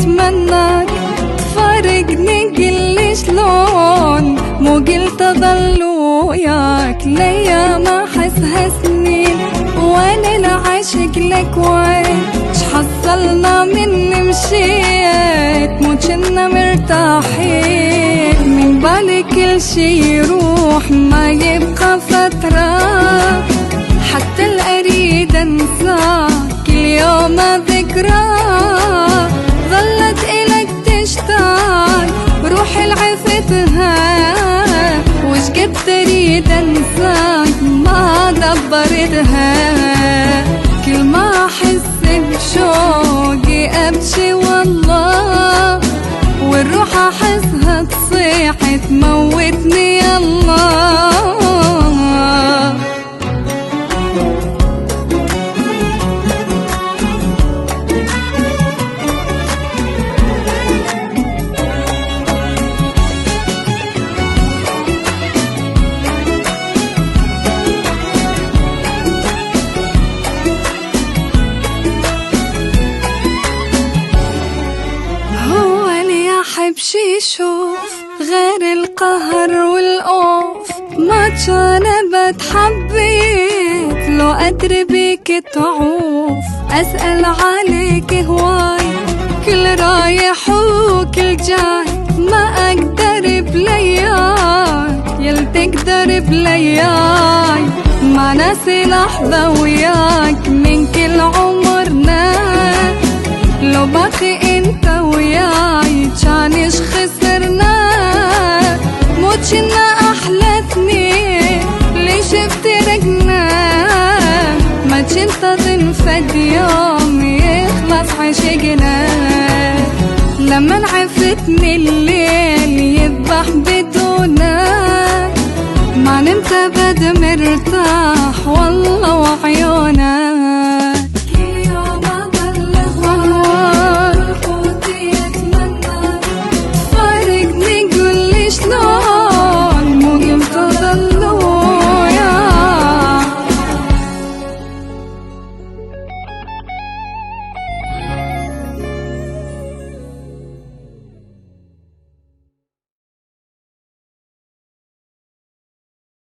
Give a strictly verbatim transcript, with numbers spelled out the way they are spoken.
بتمناك تفارقني، قلي شلون مو قلت اضل وياك ليا ما حسها سنين، وانا العاشق لك وين شحصلنا من مشيت مو كنا مرتاحين، من بالي كل شي يروح ما يبقى فترة، حتى الأريد انساك كل يوم ذكرى، ظلت إلك تشتاق روحي لعفتها، وش قد تريد انساك ما دبرتها، كل ما احس بشوقي ابكي والله، والروح احسها تصيح تموتني الله. أحب شي يشوف غير القهر والأوف، ما كان بتحبيت لو أدري بيك تعوف، أسأل عليك هواي كل رايح وكل جاي، ما أقدر بلياك يل تقدر بلياي، ما ناسي لحظة وياك من كل عمرنا، لو باقي انت وياي كانش خسرنا، مو كنا احلى اثنين ليش افترقنا، ما كنت تنفد يوم يخلص عشقنا، لما عفتني الليل يذبح بدونك، ما نمت بد مرتاح والله وعيونك.